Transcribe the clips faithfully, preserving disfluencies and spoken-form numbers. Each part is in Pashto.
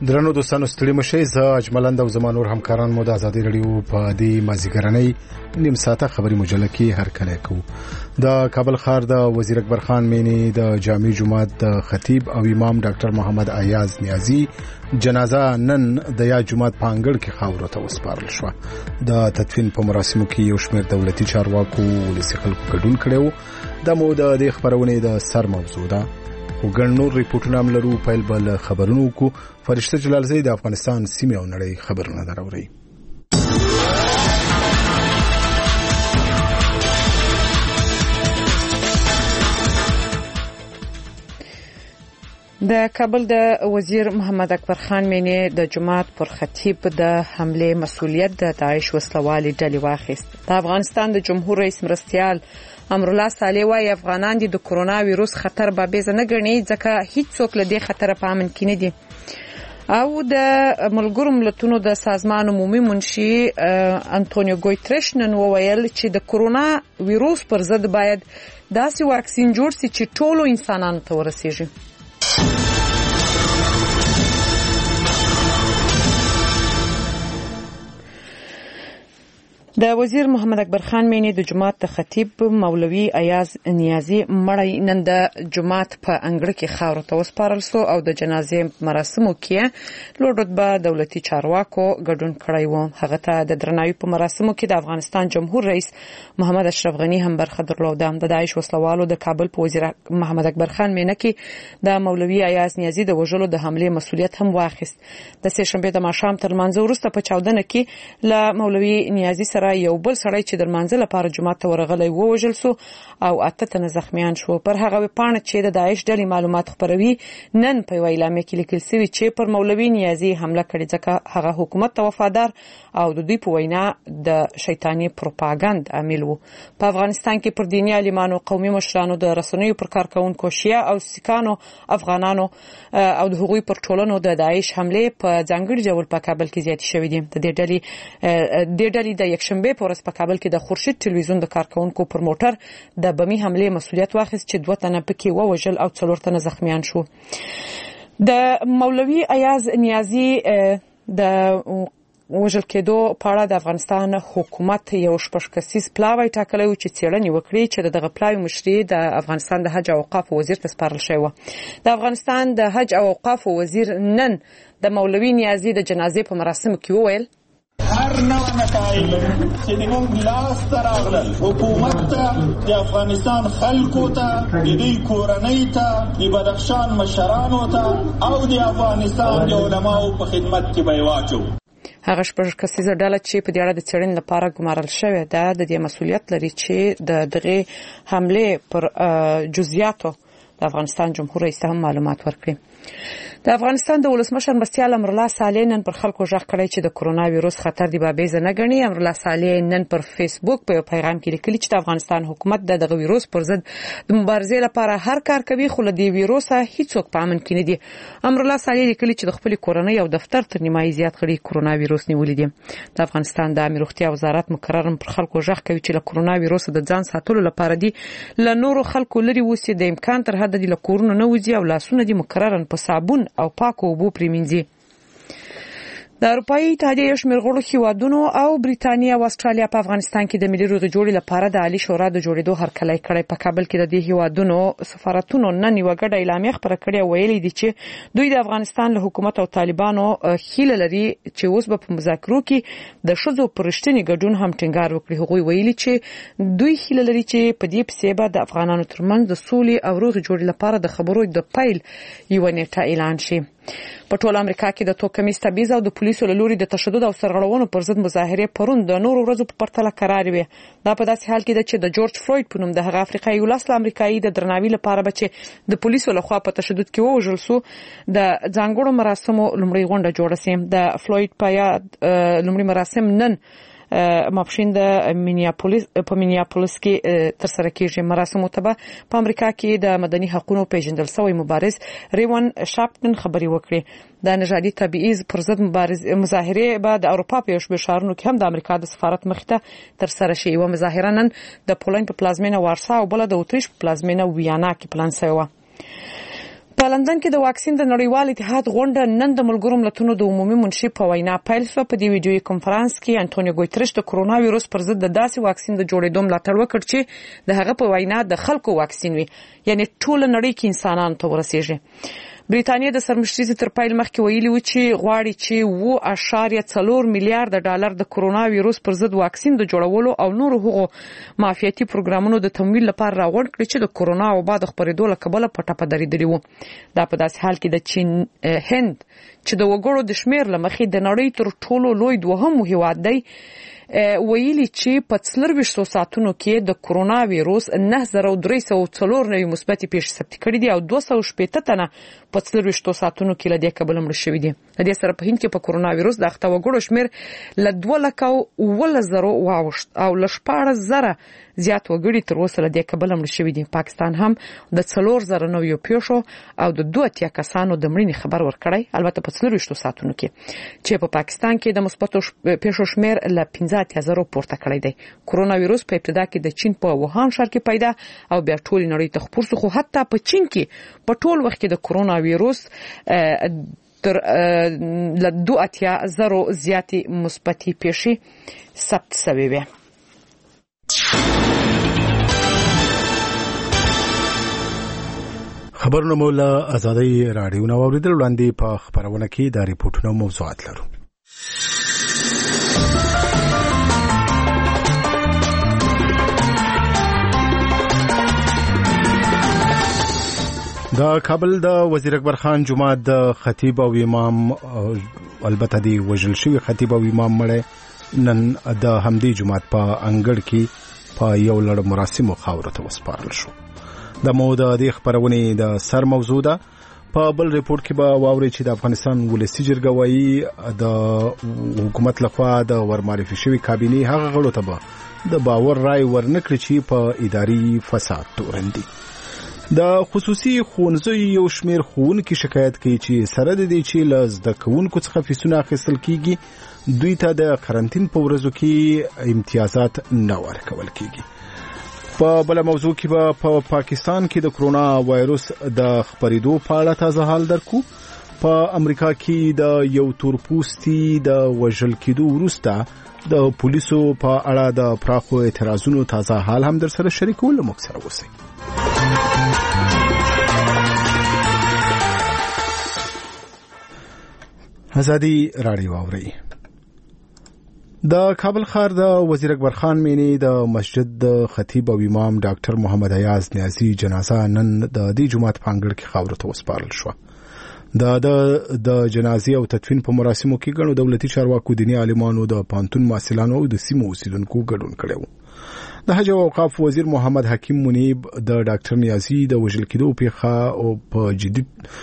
درنو دوستانو ستړي مشئ، زه اجملند او زما نور همکاران مو د ازادي رادیو په دې مازیګرنۍ نیم ساعته خبري مجله کې هر کله کوو. د کابل ښار د وزیر اکبر خان مینی د جامع جماعت د خطیب او امام ډاکټر محمد ایاز نیازی جنازه نن د یا جماعت په انګړ کې خاورو ته وسپارل شو. د تدفین په مراسمو کې یو شمېر دولتي چارواکو ولسي خلکو ګډون کړو. د مو د خبرونې د سر موضوع ده. وګڼ نور ریپورټونه هم لرو. پیل بل خبرونو کو فرشته جلالزی د افغانستان سیمه او نړۍ خبرونه دراوري. د کابل د وزیر محمد اکبر خان مینی د جماعت پر خطیب د حمله مسؤلیت د داعش وسلوالي ډلې واخیست. د افغانستان د جمهور رئیس مرستیال امرالله صالح وايي افغانان د کرونا وایروس خطر بابیزه نه ګڼي ځکه هیڅ څوک له دې خطر په امن کې نه دي. او د ملګرو ملتونو د سازمان عمومي منشي انټونیو ګوتریش نن وویل چې د کرونا وایروس پر ضد باید داسې واکسین جوړ شي چې ټولو انسانانو ته ورسیږي. د وزیر محمد اکبر خان مینی د جماعت د خطیب مولوی ایاز نیازی مړی نن د جماعت په انګړ کې خاورو ته وسپارل شو او د جنازې مراسمو کې لوړ رتبه دولتي چارواکو ګډون کړی و. هغه ته د درناوي په مراسمو کې د افغانستان جمهور رئیس محمد اشرف غنی هم برخه درلوده. د داعش وسلوالو د کابل په وزیر محمد اکبر خان مینی کې د مولوی ایاز نیازی د وژلو د حمله مسؤلیت هم واخیست. د سه شنبه د ماښام تر منځ وروسته په چاودنه کې له مولوی نیازی سره یو بل سړی چې د منځ لپاره جماعت ته ورغلی و وژل شو او اته تنه زخمیان شو. پر هغه پاڼه چې د داعش ډلې معلومات خبروي نن په ویلامه کې لیکل شوی چې پر مولوی نیازی حمله کړې ځکه هغه حکومت ته وفادار او د دوی په وینا د شیطانی پروپاګاند عامل وو. په افغانستان کې پر دیني عالمانو، قومي مشرانو، د رسنیو پر کارکونکو، شیعه او سیکانو، افغانانو او د هغوی پر ټولنو د داعش حمله په ځانګړي ډول په کابل کې زیات شوې دي. د دې ډلې د ډلې د یکشنبه په ورځ په کابل کې د خورشید ټلویزیون د کارکونکو پر موټر د بمي حمله مسؤلیت واخیست چې دوه تنه پکې ووژل او څلور تنه زخمیان شو. د مولوی ایاز نیازی د وژل کېدو په اړه د افغانستان حکومت یو شپږ کسیز پلاوی ټاکلی و چې څېړنې وکړي چې دغه پلاوی مشري د افغانستان د حج او اوقاف وزیر ته سپارل شوی و. د افغانستان د حج او اوقاف وزیر نن د مولوی نیازی د جنازې په مراسمو کې وویل هر نوع نتایج چې موږ لاس ته راغلل حکومت ته، د افغانستان خلکو ته، د دې کورنۍ ته، د بدخشان مشرانو ته او د افغانستان د علماو په خدمت کې به واچو. هغه شپږ کسیزه ډله چې په دې اړه د څېړنې لپاره ګمارل شوې ده د دې مسؤلیت لري چې د دغه حمله پر جزئیاتو د افغانستان جمهور رئیس هم معلومات ورکړي. د افغانستان د ولسمشر مرستیال امرالله صالح نن پر خلکو ژغ کړی چې د کرونا وایروس خطر دی بابیزه نه ګڼي. امرالله صالح نن پر فیسبوک په پیغام کې لیکلي چې د افغانستان حکومت د دغه وایروس پر ضد د مبارزې لپاره هر کار کوي خو له دې وایروس هیڅوک په امن کې نه دي. امرالله صالح لیکلي چې د خپل کورنۍ او دفتر تر نیمایي زیات غړي کرونا وایروس نیولې دي. د افغانستان د عامه روغتیا وزارت مقرر پر خلکو ژغ کوي چې له کرونا وایروس د ځان ساتلو لپاره دي له نورو خلکو لري وسی د امکان تر حد د کورونو نه وځي او لاسونه دي مقررن په صابون او پاکو اوبو پریمنځي. د اروپאי اتحادیې شمېر غړو هیوادونو او بریتانیا او استرالیا په افغانستان کې د ملي روغې جوړې لپاره د عالی شورا د جوړېدو هرکلی کړی. په کابل کې د دې هیوادونو سفارتونو نن یوه ګډه اعلامیه خپره کړې او ویلي دي چې دوی د افغانستان له حکومت او طالبانو هیله لري چې اوس به په مذاکرو کې د ښځو پر رښتیني ګډون هم ټینګار وکړي. هغوی ویلي چې دوی هیله لري چې په دې پسې به د افغانانو ترمنځ د سولې او روغې جوړې لپاره د خبرو د پیل یوه نیټه اعلان شي. په ټول امریکا کې د توکمیز تبعیض او د پولیسو له لوري د تشدد او سرغړونو پر ضد مظاهرې پرون د نورو ورځو په پرتله قرار وي. دا په داسې حال کې ده چې د جورج فلوید په نوم د هغه افریقایي ولس امریکایي د درناوي لپاره به چې د پولیسو لخوا په تشدد کې ووژل شو د ځانګړو مراسمو لومړۍ غونډه جوړه شي. د فلوید په یاد لومړي مراسم نن ماپښین د مینیاپولیس په مینیاپولیس کې تر سره کیږي. مراسمو ته په امریکا کې د مدني حقوقو پیژندل شوی مبارز ریوان شاپټن خبري وکړي. د نژادي تبعیض پر ضد مبارز مظاهره به د اروپا په شمېر شهرونو کې هم د امریکا د سفارت مخې ته تر سره شي. یوه مظاهره نن د پولند په پلازمینه وارسا او بل د اتریش په پلازمینه ویانا کې پلان شوی و. په لندن کې د واکسین د نړیوال اتحاد غونډه نن د ملګرو ملتونو د عمومي منشي په وینا پیل شوه. په دې ویډیوي کنفرانس کې انټونیو ګوتریش د کرونا وایرس پر ضد د داسې واکسین د جوړېدو ملاتړ وکړ چې د هغه په وینا د خلکو واکسین وي، یعنی ټول نړۍ کې انسانانو ته ورسیږي. بریتانیا د سرمشري تر پیل مخکې ویلي و چې غواړي چې اوه اعشاریه څلور میلیارډ ډالر د کرونا وایرس پر ضد واکسین د جوړولو او نور هغو معافیتي پروګرامونو د تمویل لپاره راغونډ کړي چې د کرونا وبا د خپرېدو له کبله په ټپه درېدلي وو. دا په داسې حال کې د چین هند چې د وګړو د شمیر له مخې د نړۍ تر ټولو لوی دوهم هیواد دی ویلي چې په څلرویشتو ساعتونو کې د کرونا وایرس نه زره درې سوه څلور نوي مثبتې پیښې ثبت کړي دي او دوه سوه شپېته تنه په څلرویشتو ساعتونو کې له دې کبله مړه شوي دي. د دې سره په هند کې په کرونا وایرس د اخته وګړو شمیر له دوه لکه اوولس زره واوښت او له شپاړس زره زیات وګړي تر اوسه له دې کبله مړه شوي دي. پاکستان هم د څلور زره نویو پیښو او د دوه اتیا کسانو د مړینې خبر ورکړی، البته په څلرویشتو ساعتونو کې، چې په پاکستان کې د مثبتو پیښو شمیر له پنځه اتیا زره پورته کړی دی. کرونا وایرس په ابتدا کې د چین په ووهان ښار کې پیدا او بیا ټول نړۍ ته خپور شو، خو حتی په چین کې په ټول وخت کې د کرونا وایرس تر له دوه اتیا زره زیاتې مثبتې پیښې ثبت شوې وې. خبرونه مو له آزادۍ راډیو نو اوریدل وړاندې په خبرونه کې د ریپورتونو موضوعات لرو. د کابل د وزیر اکبر خان جماعت د خطیب او امام البته دی وجل شوی خطیب او امام مړ نن د همدی جماعت په انګړ کې په یو لړ مراسمو خاورو ته وسپارل شو. د مو د دې خبرونه د سر موضوع ده. په بل ریپورت کې به واوري چې د افغانستان ولسی جرګه وایي د حکومت لخوا د ورمعرفي شوی کابینه هغه غړو ته به د باور رائے ورنکړي چې په اداري فساد تورندي. د خصوصي ښوونځیو یو شمیر ښوونکي شکایت کوي چې سره د دې چې له زده کوونکو څخه فیسونه اخیستل کیږي دوی ته د قرنټین په ورځو کې امتیازات نه ورکول کیږي. په بل موضوع کې به په پاکستان کې د کرونا وایرس د خپرېدو په اړه تازه حال درکو. په امریکا کې د یو تورپوستي د وژل کېدو وروسته د پولیسو په اړه د پراخو اعتراضونو تازه حال هم در سره شریکول موږ سره اوسئ. آزادی راډیو اوري. د کابل ښار د وزیر اکبر خان مینی د مسجد د خطیب او امام ډاکټر محمد ایاز نیازی جنازه نن د دې جماعت په انګړ کې خاورو ته وسپارل شو. د د جنازې او تدفین په مراسمو کې ګڼو دولتي چارواکو، دیني عالمانو، د پانتون محصلانو او د سیمو اوسیدونکو ګډون کړی. د حج او اوقاف وزیر محمد حکیم منیب د ډاکټر نیازی د وژل کېدو پیښه او په جدي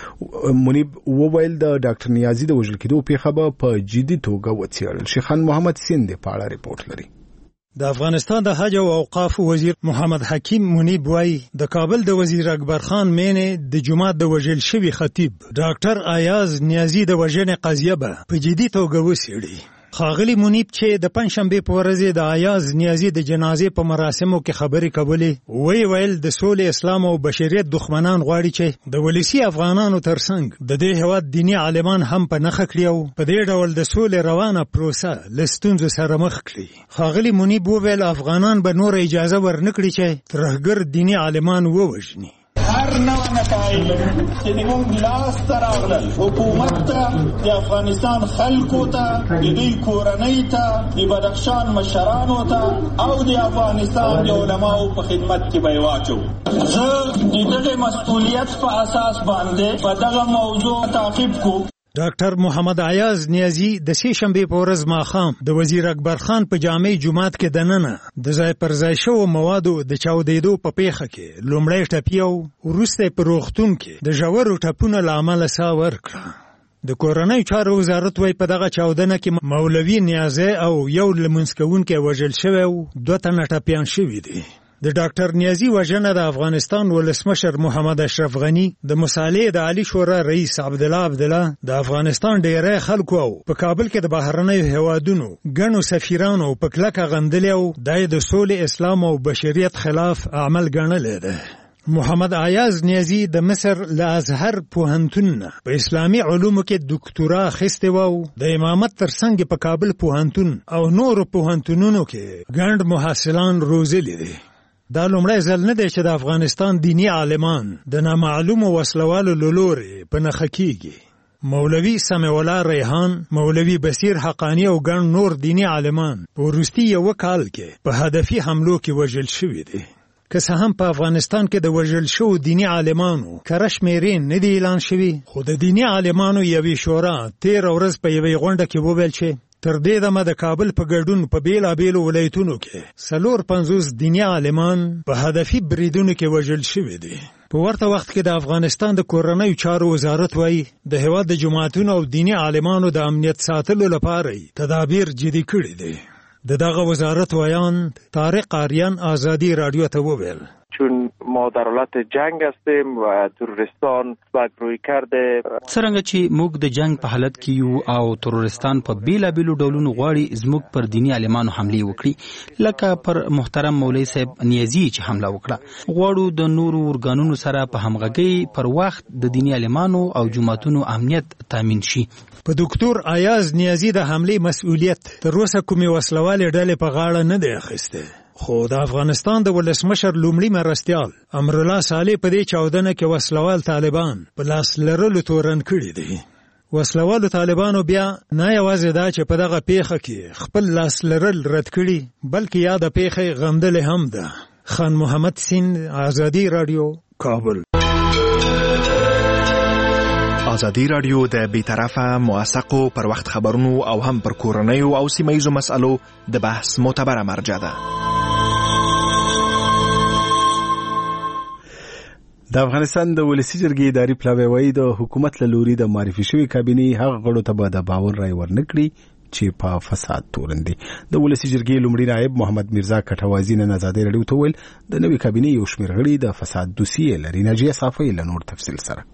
منیب وویل د ډاکټر نیازی د وژل کېدو پیښه په جدي توګه وڅېړل شي. خان محمد سیند په اړه ریپورت لري. د افغانستان د حج او اوقاف وزیر محمد حکیم منیب وایي د کابل د وزیر اکبر خان مینې د جماعت د وژل شوي خطیب ډاکټر ایاز نیازی د وژنې قضیه به په جدي توګه وڅېړي. خاغلی منیب چې د پنځشنبه په ورځ د ایاز نیازی د جنازې په مراسمو کې خبرې کولې وی ویل د سولې، اسلام او بشریت دښمنان غواړي چې د ولسی افغانانو ترڅنګ د دې هواد دینی عالمان هم په نخښه کړي او په دې ډول د سولې روانه پروسه لستونزو سره مخ کړي. خاغلی منیب ویل افغانان به نور اجازه ورنکړي چې ترهګر دینی عالمان ووژني. هر نوع نتایج چې موږ لاس ته راغلل حکومت ته، د افغانستان خلکو ته، د دوی کورنۍ ته، د بدخشان مشرانو ته او د افغانستان د علماو په خدمت کې به یې واچو. زه د دغې مسؤلیت په اساس باندې په دغه موضوع تعقیب کو. ډاکټر محمد ایاز نیازی د سې شنبې په ورځ ماښام د وزیر اکبر خان په جامع جماعت کې دننه د ځای پر ځای شوو موادو د چاودېدو په پیښه کې لومړی ټپي او وروسته په روغتون کې د ژورو ټپونو له امله ساه ورکړه. د کورنۍ چارو وزارت وایي په دغه چاودنه کې مولوي نیازی او یو لمونځ کوونکی وژل شوی او دوه تنه ټپیان شوي دي. د ډاکټر نیازی وژنه د افغانستان ولسمشر محمد اشرف غنی، د مصالحې د عالی شورا رئیس عبدالله عبدالله، د افغانستان ډیری خلکو او په کابل کې د بهرنیو هیوادونو ګڼو سفیرانو په کلکه غندلې او د د سولې، اسلام او بشریت خلاف عمل ګڼلی دی. محمد عیاض نیازی د مصر له ازهر پوهنتون په اسلامي علومو کې ډاکټورا اخیستې وه او د امامت ترڅنګ په کابل پوهنتون او نورو پوهنتونونو کې ګڼ محصلان روزلي دي. دا لومړی ځل نه دی چې د افغانستان دیني عالمان د نامعلومو وسلوالو له لورې په نښه کېږي. مولوي سمیع الله ریحان، مولوي بصیر حقانی او ګڼ نور دیني عالمان په وروستي یوه کال کې په هدفي حملو کې وژل شوي دي. که څه هم په افغانستان کې د وژل شوو دیني عالمانو کره شمېرې نه دي اعلان شوي، خو د دیني عالمانو یوې شورا تېره ورځ په یوې غونډه کې وویل چې تر دې دمه د کابل په ګډون په بېلابېلو ولایتونو کې څلور پنځوس دیني عالمان په هدفي بریدونو کې وژل شوي دي. په ورته وخت کې د افغانستان د کورنیو چارو وزارت وایي د هېواد د جماعتونو او دیني عالمانو د امنیت ساتلو لپاره تدابیر جدي کړي دي. د دغه وزارت ویان طارق آریان آزادی رادیو ته وویل چون ما در حالت جنگ هستیم و تروریستان باید روی کرده څرنګه چې موږ د جنگ په حالت کې یو او تروریستان په بیلابیلو ډولونو غواړي زموږ پر دیني عالمانو حمله وکړي، لکه پر محترم مولوي صاحب نیازي چې حمله وکړه. غواړو د نورو ورګانونو سره په همغږۍ پر وخت د دیني عالمانو او جماعتونو امنیت تامین شي. په ډاکټر عیاض نیازي د حملې مسؤلیت تر اوسه کومې وسلوالې ډلې په غاړه نه دی اخیستی، خو د افغانستان د ولسمشر لومړي مرستیال امرالله صالح په دې چاودنه کې وسلوال طالبان په لاس لرلو تورن کړي دي. وسلوالو طالبانو بیا نه یوازې دا چې په دغه پیښه کې خپل لاس لرل رد کړي، بلکې یا د پیښې غندلې هم ده. خان محمد سین، آزادی رادیو، کابل. آزادی رادیو د بیطرفه، موثقو پر وخت خبرونو او هم پر کورنیو او سیمه‌ییزو مسألو د بحث معتبره مرجع ده. د افغانستان د ولسی جرګې اداري پلاوی وایي د حکومت له لوري د معرفي شوی کابینې هغه غړو ته به د باور رای ورنکړي چې په فساد تورن دي. د ولسی جرګې لومړي نائب محمد میرزا کټوازی نن آزادۍ رادیو ته ویل د نوې کابینې یو شمېر غړي د فساد دوسیې لري. ناجیه صافی له نور تفصیل سره.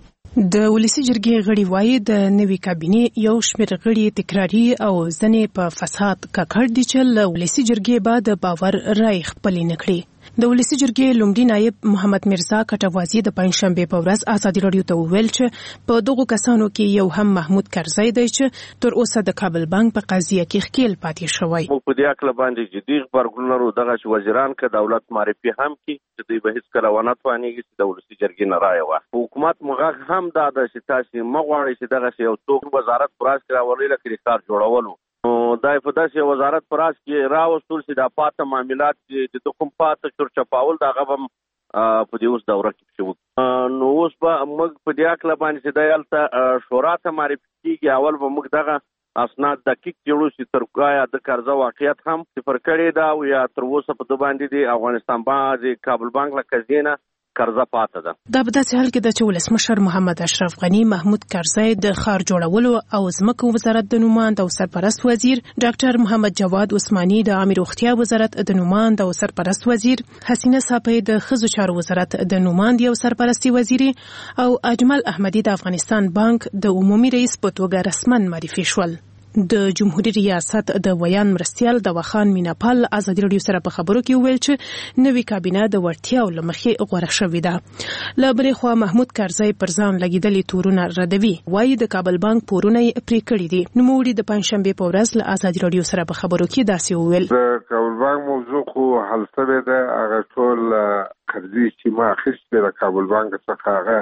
د ولسی جرګې غړي وایي د نوې کابینې یو شمېر غړي تکراري او ځنې په فساد ککړ دي چې له ولسی جرګې بعد باور رای خپل نه کړي. د ولسی جرګې لومړي نائب محمد میرزا کټوازی د پنځشنبه په ورځ آزادي رادیو ته وویل چې په دغو کسانو کې یو هم محمود کرزی دی چې تر اوسه د کابل بانک په قضیه کې ښکیل پاتې شوی. موږ په دې اړه باندې جدي خبرګون لرو دغه چې وزیران که دولت معرفي هم کړي چې دوی به هیڅکله ونه توانېږي چې د ولسی جرګې نه رایه واخلي. حکومت مغه هم دا ده چې تاسې مه غواړئ چې دغسې یو څوک وزارت په راس کې راولي لکه د ښار جوړولو نو دا په داسې وزارت پر راس کې راوستل چې دا پاته معاملات چې د کوم پاته چور چپاول دا هغه هم په دې اوس دوره کې شوي. نو اوس به موږ په دې اړه باندې چې دا هلته شورا ته معرفي کېږي، اول به موږ دغه اسناد دقیق جوړو چې تر ګایا د قرضه واقعیت هم صفر کړی دا او یا تر اوسه په ده باندې د افغانستان باندې کابل بانک له قضیې نه قرضه پاته ده. دا په داسې حال کې ده چې ولسمشر محمد اشرف غني محمود کرزی د ښار جوړولو او ځمکو وزارت د نوماند او سرپرست وزیر، ډاکټر محمد جواد عثماني د عامه روغتیا وزارت د نوماند او سرپرست وزیر، حسینه صافی د ښځو چارو وزارت د نوماند او سرپرستي وزیري او اجمل احمدي د افغانستان بانک د عمومي رئیس په توګه رسمن معرفي شول. د جمهوریت ریاست د ویان مرستیال د وخان میناپال آزادي رادیو سره په خبرو کې ویل چې نوې کابینه د وړتیاو له مخې غوره شوې ده. له بلې خوا محمود کرزی پر ځان لګېدلي تورونه ردوي، وایي د کابل بانک پورونه یې پرې کړي دي. نوموړي د پنجشنبې په ورځ له آزادي رادیو سره په خبرو کې داسې وویل: د کابل بانک موضوع خو حل شوې ده، هغه ټول قرضې چې ما اخیستې د کابل بانک څخه هغه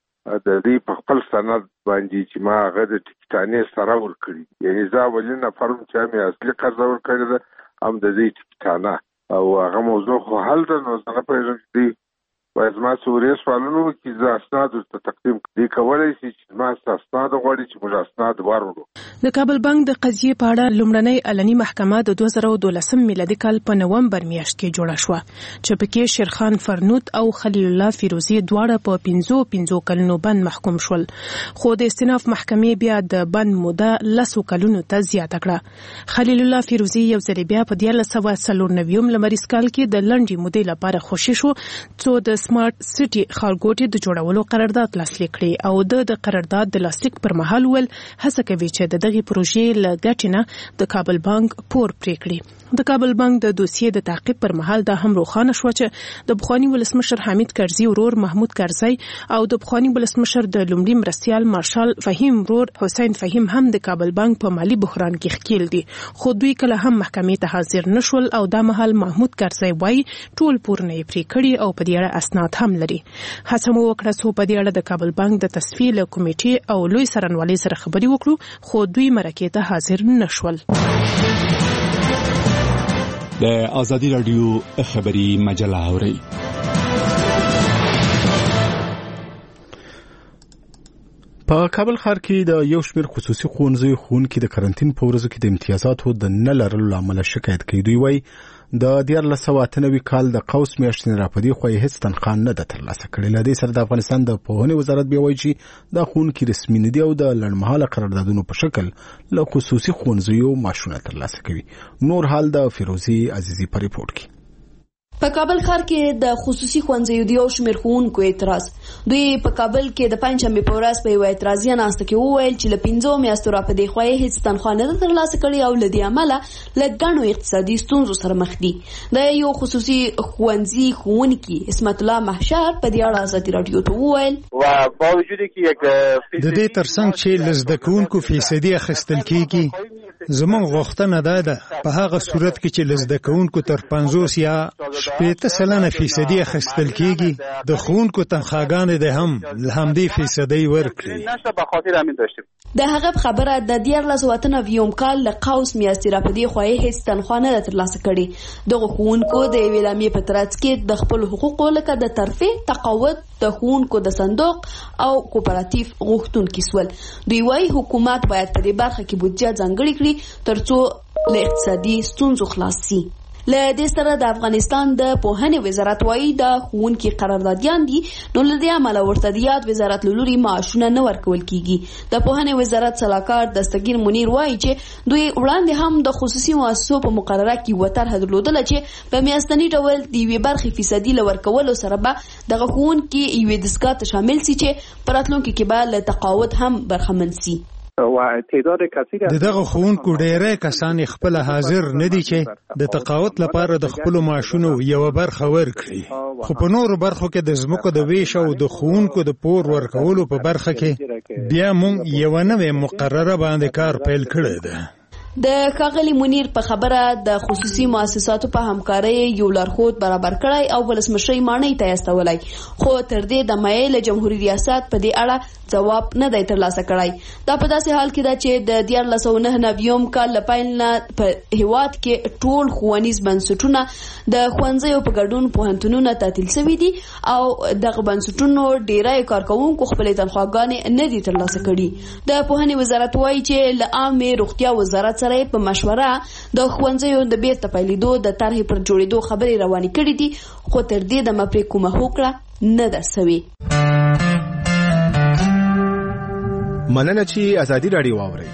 د دې په خپل سند باندې چې ما هغه د ټکټانې سره ورکړي، یعنې زه اولین نفر وم چې هم یې اصلي قرضه ورکړې ده هم د دې ټکټانه او هغه موضوع خو حل ده. نو زه نه پوهېږم چې دوی باید زما څه وړې سوالونه وکړي، زه اسناد ورته تقدیم کړم. دوی کولی شي چې زما څه اسناد غواړي چې موږ اسناد ورکړو. د کابل بانک د قضیې په اړه لومړنۍ علني محکمه د دوه زره دولسم میلادي کال په نومبر میاشت کې جوړه شوه چې پکې شیرخان فرنود او خلیل الله فیروزي دواړه په پنځو پنځو کلونو بند محکوم شول، خو د استیناف محکمې بیا د بند موده لسو کلونو ته زیاته کړه. خلیل الله فیروزي یو ځل بیا په دیارلس سوه څلور نوي لمریز کال کې د لنډې مودې لپاره خوشي شو څو د سمارټ سټي ښارګوټي د جوړولو قرارداد لاسلیک کړی او د قرارداد د لاسلیک پر مهال ول هڅه کوي چې د دغه پروژې لګټنه د کابل بانک پور پریکړي. د کابل بانک د دوسیې د تعقیب پر مهال دا هم روښانه شو چې د بخوانی ولسمشر حمید کرزي ورور محمود کرزي او د بخوانی ولسمشر د لومړي مرستيال مارشال فهیم ورور حسین فهیم هم د کابل بانک په مالی بحران کې ښکیل دي، خو دوی کله هم محکمې ته حاضر نشول او دا مهال محمود کرزي وایي ټول پور نه پرې کړي او په دې اړه اسناد هم لري. هڅه مو وکړه چې په دې اړه د کابل بانک د تصفیه له کمیټې او لوی سرنوالي سره خبري وکړو، خو دوی مرکې ته حاضر نشول. د آزادی رادیو خبری مجله اوري. په کابل ښار کې د یو شمېر خصوصي ښوونځیو ښوونکي د کرنټین په ورځو کې د امتیازاتو د نه لرلو له امله شکایت کوي. دوی وایي د دیارلس سوه اته نوي کال د قوس میاشتې راپدې خو یې هیڅ تنخواه نه ده ترلاسه کړې. له دې سره د افغانستان د پوهنې وزارت بیا وایي چې دا ښوونکي رسمي نه دي او د لنډمهاله قراردادونو په شکل له خصوصي ښوونځیو معاشونه ترلاسه کوي. نور حال د فیروزي عزیزي په ریپورت کې. په کابل ښار کې د خصوصي ښوونځیو د یو شمېر ښوونکو اعتراض. دوی په کابل کې د پنجشنبې په ورځ په یوه اعتراضي ناسته کې وویل چې له پنځو میاشتو راپدې خوا یې هېڅ تنخوا نه ده ترلاسه کړې او له دې امله له ګڼو اقتصادي ستونزو سره مخ دي. د یو خصوصي ښوونځي ښوونکي اسمت الله محشر په دې اړه ازادي راډیو ته وویل د دې ترڅنګ چې له زده کوونکو فیصدي اخیستل کېږي، زموږ غوښتنه دا ده په هغه صورت کې چې له زده کوونکو تر پنځوس یا شپېته سلنه فیصدي اخیستل کېږي، د ښوونکو تنخواګانې د هم له همدې فیصدۍ ورکړي. د هغه خبره د دیارلس سوه اته نوي کال له قوس میاشتې راپدې خوا یې هېڅ تنخوا نه ده ترلاسه کړې. دغه ښوونکو د یوې اعلامیې په ترڅ کې د خپلو حقوقو لکه د ترفیع، تقاعد، د ښوونکو د صندوق او کوپراتیف غوښتونکي سول. دوی وایي حکومت باید په دې برخه کې بودجه ځانګړې کړي ترڅو له اقتصادي ستونزو خلاص شي. له دې سره د افغانستان د پوهنې وزارت وایي د ښوونکي قراردادیان دي، نو له دې امله ورته د یاد وزارت له لوري معاشونه نه ورکول کیږي. د پوهنې وزارت سلاکار دستګیر منیر وایي چې دوی وړاندې هم د خصوصي مؤسسو په مقرره کې یوه طرحه درلودله چې په میاشتني ډول د یوې برخې فیصدي له ورکولو سره به دغه ښوونکي یوې دستګاه ته شامل سي چې په راتلونکي کې به له تقاعد هم برخمن سي. د دغه ښوونکو ډیری کسان خپل حاضر نه دي چې د تقاعد لپاره د خپلو معاشونو یوه برخه ورکړي، خو په نورو برخو کې د ځمکو د ویش او د ښوونکو د پور ورکولو په برخه کې بیا موږ یوه نوې مقرره باندې کار پیل کړی ده. د ښاغلي منیر په خبره د خصوصي مؤسساتو په همکارۍ یو لارښود برابر کړی او ولسمشرۍ ماڼۍ ته استولی، خو تر دې دمه یې له جمهوریت ریاست په دې اړه ځواب نه دی ترلاسه کړی. دا په داسې حال کې ده چې د دیارلس سوه نهه نوي کال له پیل نه په هیواد کې ټول ښوونیز بنسټونه د ښوونځیو په ګډون پوهنتونونه تعطیل شوي دي او دغه بنسټونو ډیری کارکوونکو خپلې تنخواګانې نه دي ترلاسه کړي. د پوهنې وزارت وایي چې له عامې روغتیا وزارت سره په مشوره د ښوونځیو د بیرته پیلېدو د طرحې پر جوړېدو خبرې روانې کړې دي، خو تر دې دمه پرې کومه هوکړه نه ده سوې. مننه چې ازادي راډیو واورئ.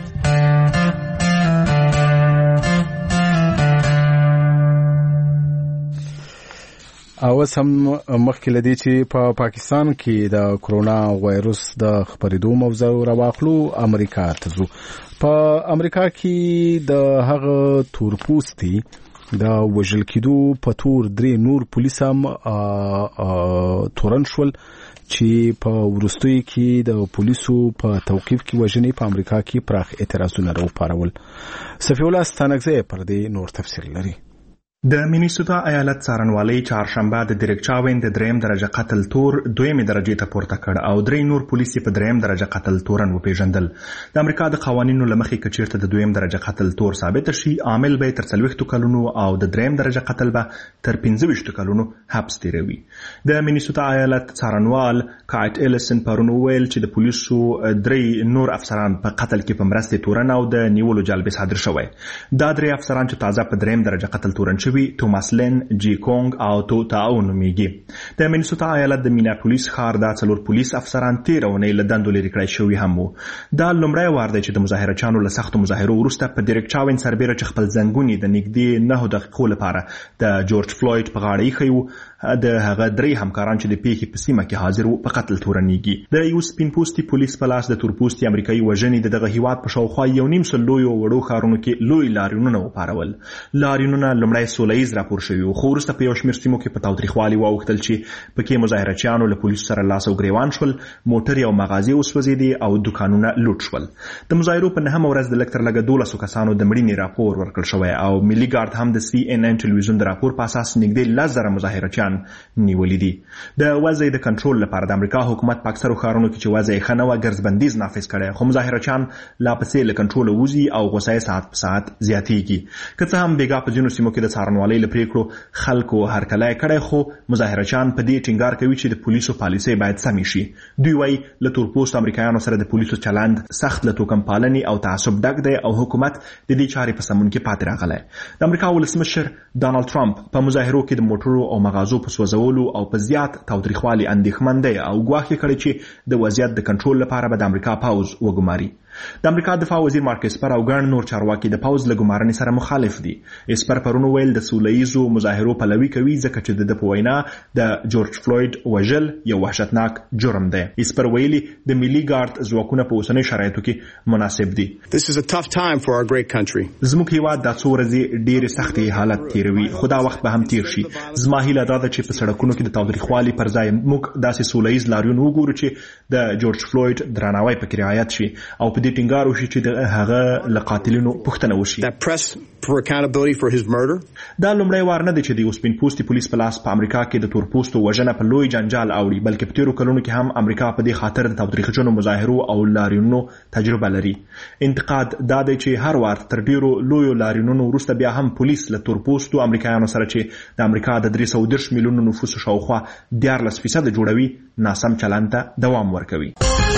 او سم مخکې لدی چې په پا پاکستان کې د کرونا وایروس د خبرېدو موضوع راواخلو امریکا ته ځو. په امریکا کې د هغه تورپوستي د وژل کېدو په تور درې نور پولیس هم تورن شول چې په وروستیو کې د پولیسو په توقیف کې وژنې په امریکا کې پراخ اعتراضونه راوپارول. صفي الله ستانکزی پر دې نور تفصیل لري. د مینیسوتا ایالت څارنوالۍ چهارشنبه د ډیرک چاوین د دریم درجه قتل تور دویمې درجې ته پورته کړ او درې نور پولیس په دریم درجه قتل تورن وپیژندل. د امریکا د قوانینو له مخې که چیرته د دویم درجه قتل تور ثابت شي، عامل به تر څلوېښتو کلونو او د دریم درجه قتل به تر پنځه ویشتو کلونو حبس تیروي. د مینیسوتا ایالت څارنوال کایټ ایلسن پرون وویل چې د پولیسو درې نور افسران په قتل کې په مرستې تورن او د نیولو جلبې صادر شوی. دا درې افسران چې تازه په دریم درجه قتل تورن شوي توماس لین، جي کونګ او تو تاو نومیږي. د مینیسوټا ایالت د میناپولیس ښار دا څلور پولیس افسران تېره اونۍ له دندو لرې کړای شوي هم وو. دا لومړی وار دی چې د مظاهرچیانو له سختو مظاهرو وروسته په ډیرک چاوین سربیره چې خپل زنګونې د نږدې نهو دقیقو لپاره د جورج فلوید په غاړه ایښی و، د هغه درې همکاران چې د پیښې په سیمه کې حاضر وو په قتل تورنېږي. د یو سپین پوستي پولیس په لاس د تورپوستي امریکایي وژنې د دغه هیواد په شاوخوا یو نیم سل لویو وړو ښارونو کې لوی لاریونونه وپارول. لاریونونه لومړی سوله ییز راپور شوي وو، خو وروسته په یو شمېر سیمو کې په تاوتریخوالي واوښتل چې پکې مظاهرچیانو له پولیسو سره لاس او ګریوان شول، موټرې او مغازې وسوځېدې او دوکانونه لوټ شول. د مظاهرو په نهمه ورځ د لږ تر لږه دولسو کسانو د مړینې راپور ورکړل شوی او ملي ګارد هم د سی ان ان ټلویزیون د راپور په اساس نږدې لس زره مظاهرچیان نیولي دي. د وضع د کنټرول لپاره د امریکا حکومت په اکثرو ښارونو کې چې وضع یې ښه نه وه ګرځبندیز نافذ کړی، خو مظاهرچیان لا پسې له کنټروله وځي او غوسه یې ساعت په ساعت زیاتېږي. که څه هم بیګا په ځینو سیمو کې د څارنوالۍ له پرېکړو خلکو هرکلی کړی، خو مظاهرچیان په دې ټینګار کوي چې د پولیسو پالیسۍ باید سمې شي. دوی وایي له تورپوستو امریکایانو سره د پولیسو چلند سخت له توکم پالنې او تعصب ډک دی او حکومت د دې چارې په سمون کې پاتې راغلی. د امریکا ولسمشر ډانلډ ټرمپ په مظاهرو کې د موټرو او مغازو په سوځولو او په زیات تاوتریخوالي اندېښمن دی او ګواښ یې کړی چې د وضعیت د کنټرول لپاره به د امریکا پوځ وګماري. د امریکا دفاع وزیر مارک اسپر او ګڼ نور چارواکي د پوځ له ګمارنې سره مخالف دي. اسپر پرون ویل د سوله ییزو مظاهرو پلوي کوي ځکه چې د ده په وینا د جورج فلوید وژل یو وحشتناک جرم دی. اسپر ویلي د ملي ګارد ځواکونه په اوسنیو شرایطو کې مناسب دي. زموږ هیواد دا څو ورځې ډېرې سختې حالت تېروي، خو دا وخت به هم تېر شي. زما هیله دا ده چې په سړکونو کې د تاوتریخوالي پر ځای موږ داسې سوله ییز لاریون وګورو چې د جورج فلوید درناوی پکې رعایت شي او په دې ټینګار وشي چې د هغه له قاتلینو پوښتنه وشي. دا لومړی وار نه دی چې د یو سپین پوستي پولیس په لاس په امریکا کې د تورپوستو وژنه په لوی جنجال اوړي، بلکې په تېرو کلونو کې هم امریکا په دې خاطر د تاوتریخجنو مظاهرو او لاریونونو تجربه لري. انتقاد دا دی چې هر وار تر ډېرو لویو لاریونونو وروسته بیا هم پولیس له تورپوستو امریکایانو سره چې د امریکا د درې سوه دېرش میلیونو نفوسو شاوخوا دیارلس فیصده جوړوي ناسم چلند ته دوام ورکوي.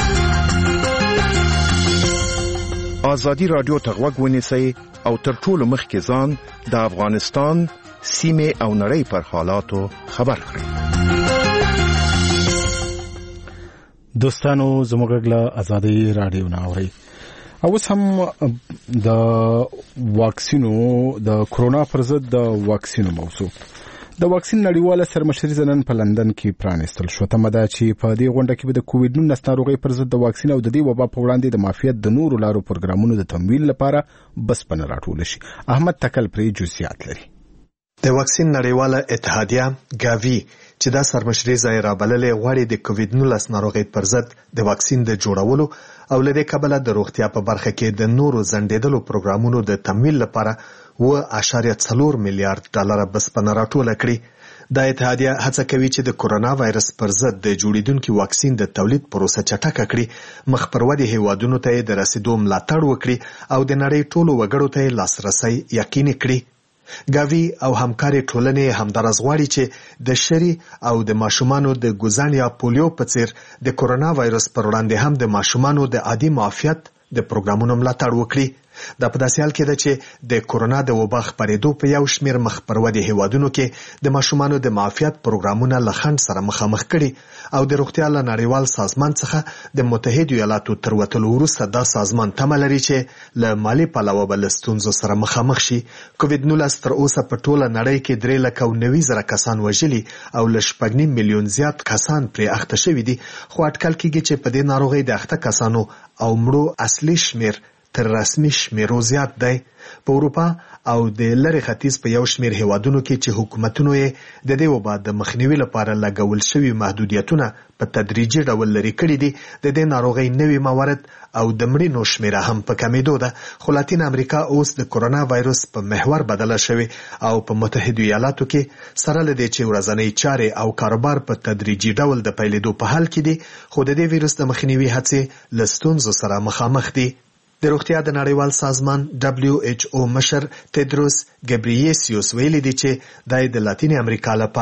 ازادي رادیو ته غوږ ونیسئ او تر ټولو مخکې ځان د افغانستان سیمې او نړۍ پر حالاتو خبر کړئ. دوستانو زموږ غږ له ازادي رادیو نه اورئ. اوس هم د واکسینو د کرونا پر ضد د واکسینو موضوع د واکسین نړیواله سرمشري نن په لندن کې پرانیستل شو. تمه ده چې په دې غونډه کې به د کووډ نولس ناروغۍ پر ضد د واکسین او د دې وبا په وړاندې د معافیت د نورو لارو پروګرامونو د تمویل لپاره بسپنه راټول شي. احمد تکل پرې جزئیات لري. د واکسین نړیواله اتحادیه ګاوی چې دا سرمشري ځای رابللې غواړي د کووډ نولس ناروغۍ پر ضد د واکسین د جوړولو او له دې کبله د روغتیا په برخه کې د نورو ځنډېدلو پروګرامونو د تمویل لپاره و اشاریه څلور میلیارډ ډالر بسپنه راټوله کړې. د اتحادیه هڅه کوي چې د کورونا وایرس پر ضد د جوړیدونکو واکسین د تولید پروسه چټکه کړي، مخ پر ودې هیوادونو ته د رسیدو ملاتړ وکړي او د نړۍ ټولو وګړو ته لاسرسي یقیني کړي. ګاوی او همکاري ټولنې همدارس غواړي چې د شری او د ماشومانو د ګوزن یا پولیو په څیر د کورونا وایرس پر وړاندې هم د ماشومانو د عادي معافیت د پروګرامونو ملاتړ وکړي. دا په داسې حال کې ده چې د کورونا د وبا خپرېدو په یو شمېر مخ پر ودې هیوادونو کې د ماشومانو د معافیت پروګرامونه له خنډ سره مخامخ کړي او د روغتیا له نړیوال سازمان څخه د متحده ایالاتو تر وتلو وروسته دا سازمان تمه لري چې له مالي پلوه به له ستونزو سره مخامخ شي. کووډ نولس تر اوسه په ټوله نړۍ کې درې لکه او نوي زره کسان وژلي او له شپږ نیم میلیون زیات کسان پرې اخته شوي دي، خو اټکل کېږي چې په دې ناروغۍ د اخته کسانو او مړو اصلي شمېر تر رسمي شمیرو زیات دی. په اروپا او د لری ختیځ په یو شمیر هیوادونو کې چې حکومتونو یې د دې وبا د مخنیوي لپاره لګول شوي محدودیتونه په تدریجي ډول لري کړي دي، د دې ناروغۍ نوي موارد او د مړینو شمیره هم په کمیدو ده. خو لاتین امریکا اوس د کورونا وایرس په محور بدله شوی او په متحده ایالاتو کې سره لدې چې ورځنی چارې او کاروبار په تدریجي ډول د پیلېدو په حال کې دي، خو د دې ویروس د مخنیوي هڅې له ستونزو سره مخامخ دي. د روغتیا د نړیوال سازمان دبليو ایچ او مشر تدروس ګبریيسیوس ویلي دی چې د لاتین امریکا لپاره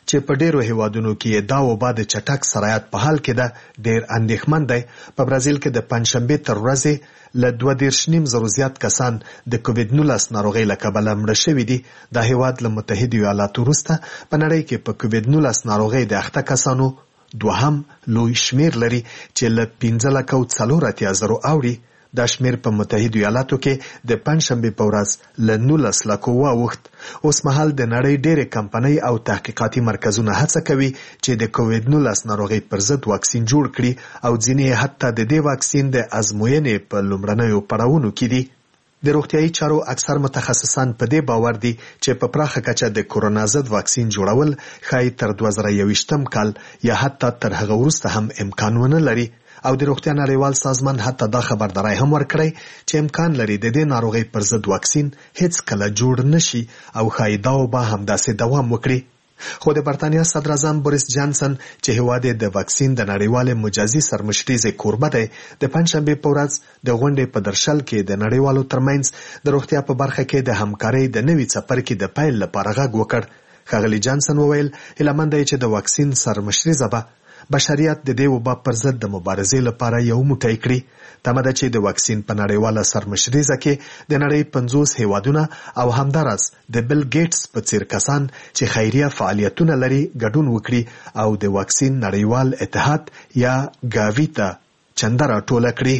چې په ډیرو هیوادونو کې دا وبا د چټک سرایت په حال کې ده ډیر اندېښمن دی. په برازیل کې د پنځشنبه تر ورځې له دوه دېرش نیم زرو زیات کسان د کووډ نولس ناروغۍ له کبله مړه شوي دي. د هیواد له متحده ایالاتو وروسته په نړۍ کې په کووډ نولس ناروغۍ د اخته کسانو دوهم لوی شمیر لري چې له پنځه لکه او څلور اتیا زرو اوړي. دا شمیر په متحده ایالاتو کې د پنځشنبه په ورځ له نولس لکو واوښت. اوس مهال د نړۍ ډېرې کمپنۍ او تحقیقاتي مرکزونه هڅه کوي چې د کووډ نولس ناروغۍ پر ضد واکسین جوړ کړي او ځینې حتی د دې واکسین د ازموینې په لومړنیو پړاوونو کې دي. د روغتیايي چارو اکثر متخصصان په دې باور دي چې په پراخه کچه د کورونا ضد واکسین جوړول ښایي تر دوه زره یوویشتم کال یا حتی تر هغه وروسته هم امکان ونه لري. او د روغتیا نړیوال سازمان حتی دا خبرداری هم ورکړی چې امکان لري د دې ناروغۍ پر ضد واکسین هیڅ کله جوړ نشي او ښایي دا وبا همداسې دوام وکړي. خو د برتانیا صدر اعظم بوریس جانسن چې هیواد د واکسین د نړیوال مجازي سرمشریزې کوربه دی د پنځشنبه په ورځ د غونډې په درشل کې د نړیوالو ترمنځ د روغتیا په برخه کې د همکارۍ د نوي څپرکي د پیل لپاره غږ وکړ. ښاغلي جانسن وویل هیله مند دی چې د واکسین سرمشریزه به بشریت د دې وبا پر ضد د مبارزې لپاره یو موټی کړي. تمه ده چې د واکسین په نړیواله سرمشریزه کې د نړۍ پنځوس هیوادونه او همدارس د بیل ګیټس په څیر کسان چې خیریه فعالیتونه لري ګډون وکړي او د واکسین نړیوال اتحاد یا ګاوی ته چنده راټوله کړي.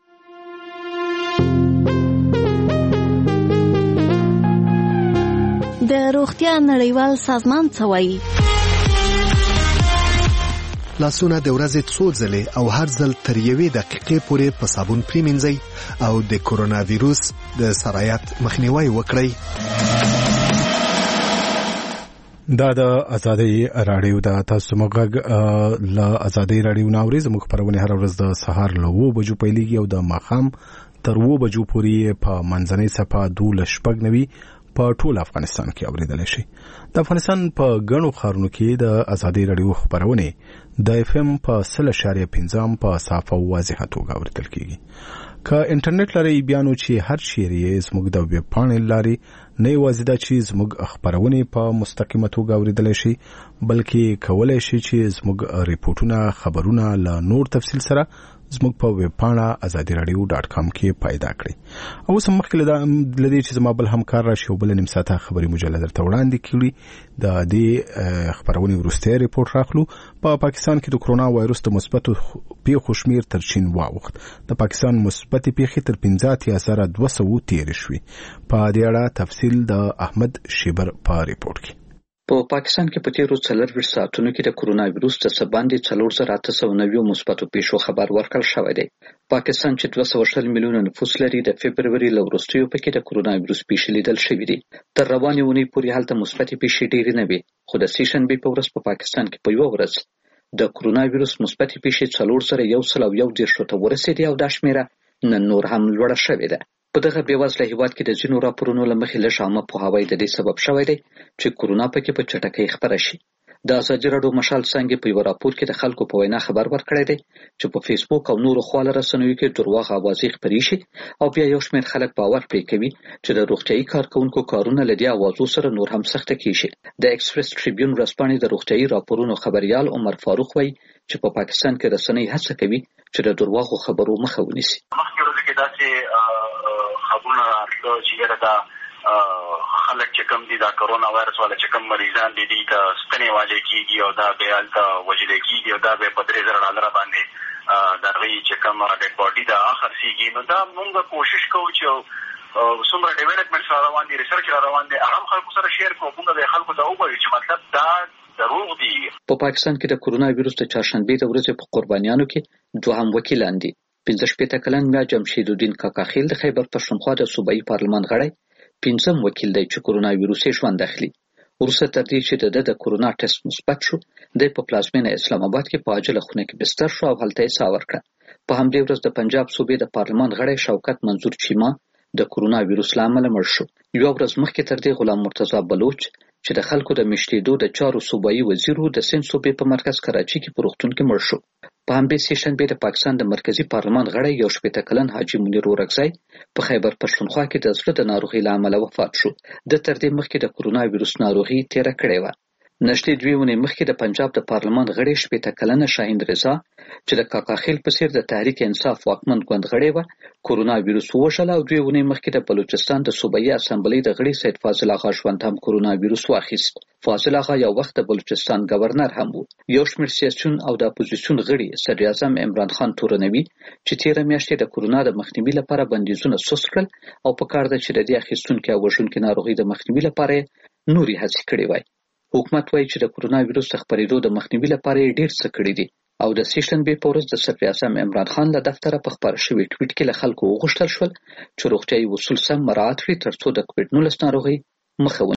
د روغتیا نړیوال سازمان څه وایي؟ لاسونه د ورځې څو ځلې او هر ځل تر یوې دقیقې پورې په صابون پریمنځئ او د کورونا ویروس د سرایت مخنیوی وکړئ. دا د ازادي رادیو د تاسو مغږ له ازادي رادیو ناوري زموږ خبرونه هر ورځ د سهار له وو بجو پیلېږي او د ماښام تر وو بجو پورې په منځنۍ صفه دولس شپږ نوي په ټول افغانستان کې اوریدل شي. د افغانستان په ګڼو ښارونو کې د ازادي رادیو خبرونه د اف ام په سل اشاریه پنځم په صافه او واضحه توګه اوریدل کیږي. که انټرنیټ لري بیا نو چې هر چیرې زموږ د ویب پاڼې لاري نه یوازې دا چې زموږ خبرونه په مستقیمه توګه اوریدل شي بلکې کولای شي چې زموږ ریپورتونه خبرونه له نور تفصیل سره زموږ په ویب پاڼه ازادي رادیو ډاټ کام کې پیدا کړئ. او سم مخکې لدې چې زما بل همکار راشي او بل نیم ساعته خبري مجله درته وړاندې کړي د دې خبرونه وروسته ریپورت راخلو. په پا پاکستان کې د کرونا وایروس د مثبتو پیښو شمیر تر چین واوښت. د پاکستان مثبتې پیښې تر پنځه اتیا زره دوه سوه تېرې شوې. په دې اړه تفصیل د احمد شیبر په ریپورت کې. په پاکستان کې په تیرو څلورویشت ساعتونو کې د کرونا وایروس د څه باندې څلور زره اته سوه نوي مثبتو پیښو خبر ورکړل شوی دی. پاکستان چې دوه سوه شل میلیونه نفوس لري د فبروري له وروستیو پکې د کرونا وایروس پیښې لیدل شوي دي. تر روانې اونۍ پورې هلته مثبتې پیښې ډېرې نه وي خو د سې شنبې په ورځ په پاکستان کې په یوه ورځ د کرونا وایروس مثبتې پیښې څلور زره یو سل او یو دېرشو ته ورسېدې او دا شمېره نن نور هم لوړه شوې ده. په دغه بېوزله هیواد کې د ځینو راپورونو له مخې لږ عامه پوهاوی د دې سبب شوی دی چې کرونا پکې په چټکۍ خپره شي. د ازادي راډیو مشال څانګې په یو راپور کې د خلکو په وینا خبر ورکړی دی چې په فیسبوک او نورو خواله رسنیو کې درواغ اوازې خپرې شي او بیا یو شمېر خلک باور پرې کوي چې د روغتیايي کارکوونکو کارونه له دې اوازو سره نور هم سخته کیږي. د ایکسپریس ټریبیون ورځپاڼې د روغتیايي راپورونو خبریال عمر فاروق وایي چې په پاکستان کې رسنۍ هڅه کوي چې د درواغو خبرو مخه ونیسي. مخکې ورځې کې داسې خبرونه راتلل چې یاره دا خلک چې کوم دي دا کرونا وایرس والا چې کوم مریضان دي دي ته ستنې واجې کېږي او دا بیا هلته وژلې کېږي او دا بیا په درې زره ډالره باندې د هغوی چې کوم ډیډ باډي ده هغه خرڅېږي. نو دا مونږ کوشش کوو چې څومره ډیولپمنټس را روان دي ریسرچ را روان دي هغه هم خلکو سره شیر کړو مونږ د خلکو ته ووایو چې مطلب دا دروغ دي. په پاکستان کې د کرونا وایروس د چهارشنبې د ورځې په قربانیانو کې دوهم وکیلان دي. پنځه شپېته کلن میا جمشیدالدین کاکاخیل د خیبر پښتونخوا د صوبایي پارلمان غړی پنځم وکیل دی چې کرونا وایروس یې ژوند اخلي. وروسته تر دې چې د ده د کرونا ټیسټ مثبت شو دی په پلازمینه اسلام آباد کې په عاجله خونه کې بستر شو او هلته یې ساه ورکړه. په همدې ورځ د پنجاب صوبې د پارلمان غړی شوکت منظور چیما د کرونا وایروس له امله مړ شو. یوه ورځ مخکې تر دې غلام مرتضی بلوچ چې د خلکو د میشتېدو د چارو صوبایي وزیر و د سند صوبې په مرکز کراچي کې په روغتون کې مړ شو. په همدې سې شنبې د پاکستان د مرکزي پارلمان غړی یو شپېته کلن حاجي منیر ورکزی په خیبر پښتونخوا کې د زړه د ناروغۍ له امله وفات شو. د تر دې مخکې د کرونا وایروس ناروغي تېره کړې وه. نشلې دوی ونې مخکې د پنجاب د پارلمان غړي شپېته کلنه شاهین رضا چې د کاکا خیل په څیر د تحریک انصاف واکمن ګوند غړی و کورونا وایروس وشل او دوی ونې مخکې د بلوچستان د صوبایي اسمبلی د غړي سید فاضل آغا ژوند هم کورونا وایروس واخیست. فاضل آغا یو وخت د بلوچستان گورنر هم و. یو شمېر سیاسیون او د اپوزیسیون غړي صدر اعظم عمران خان تورنوي چې تیره میاشت د کورونا د مخنیوي لپاره بندیزونه سوس کړل او په کار ده چې د دې اخیستونکو او وژونکو ناروغي د مخنیوي لپاره نوري هڅې کړې وای. حکومت وایي چې د کورونا وایروس د خپرېدو د مخنیوي لپاره ډېر څه کړي دي او د سیشنبې په ورځ د صدر اعظم عمران خان له دفتره په خپاره شوي ټویټ کې له خلکو وغوښتل شول چې روغتیايي اصول سم مراعات کړي ترڅو د کووډ نولس ناروغۍ مخه